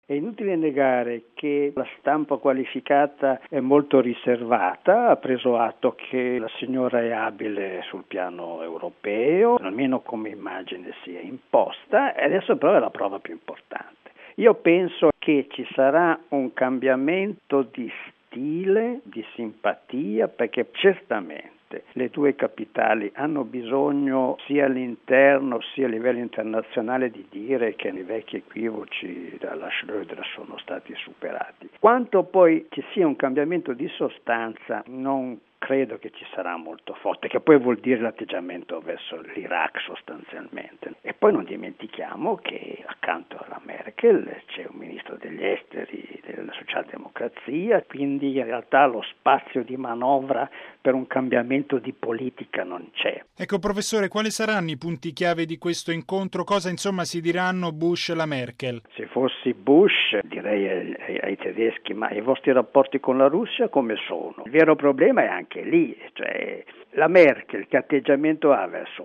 È inutile negare che la stampa qualificata è molto riservata, ha preso atto che la signora è abile sul piano europeo, almeno come immagine sia imposta, e adesso però è la prova più importante. Io penso che ci sarà un cambiamento di stile, di simpatia, perché certamente le due capitali hanno bisogno sia all'interno sia a livello internazionale di dire che i vecchi equivoci dalla Schröder sono stati superati. Quanto poi ci sia un cambiamento di sostanza non credo che ci sarà molto forte, che poi vuol dire l'atteggiamento verso l'Iraq sostanzialmente. E poi non dimentichiamo che accanto alla Merkel c'è un ministro degli esteri della socialdemocrazia, quindi in realtà lo spazio di manovra per un cambiamento di politica non c'è. Ecco professore, quali saranno i punti chiave di questo incontro? Cosa insomma si diranno Bush e la Merkel? Se fossi Bush direi ai tedeschi: ma i vostri rapporti con la Russia come sono? Il vero problema è anche lì, cioè la Merkel che atteggiamento ha verso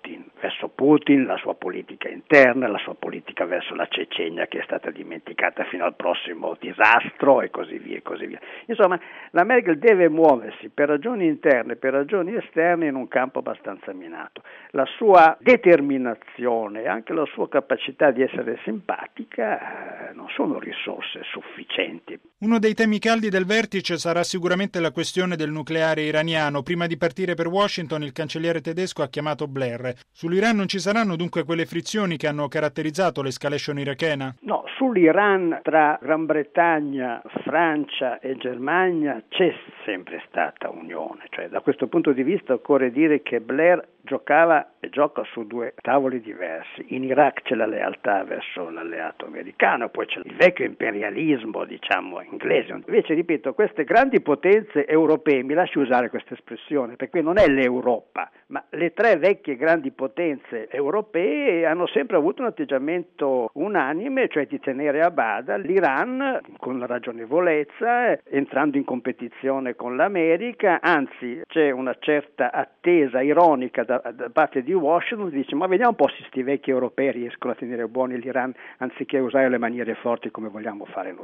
Putin, la sua politica interna, la sua politica verso la Cecenia che è stata dimenticata fino al prossimo disastro e così via e così via. Insomma, la Merkel deve muoversi per ragioni interne e per ragioni esterne in un campo abbastanza minato. La sua determinazione e anche la sua capacità di essere simpatica non sono risorse sufficienti. Uno dei temi caldi del vertice sarà sicuramente la questione del nucleare iraniano. Prima di partire per Washington il cancelliere tedesco ha chiamato Blair. Sull'Iran non ci saranno dunque quelle frizioni che hanno caratterizzato l'escalation irachena? No, sull'Iran tra Gran Bretagna, Francia e Germania c'è sempre stata unione. Cioè, da questo punto di vista occorre dire che Blair giocava e gioca su due tavoli diversi. In Iraq c'è la lealtà verso l'alleato americano, poi c'è il vecchio imperialismo, diciamo, inglese. Invece, ripeto, queste grandi potenze europee, mi lasci usare questa espressione, perché non è l'Europa, ma le tre vecchie grandi potenze europee hanno sempre avuto un atteggiamento unanime, cioè di tenere a bada l'Iran con ragionevolezza, entrando in competizione con l'America, anzi c'è una certa attesa ironica da parte di Washington, dice: ma vediamo un po' se sti vecchi europei riescono a tenere buoni l'Iran anziché usare le maniere forti come vogliamo fare noi.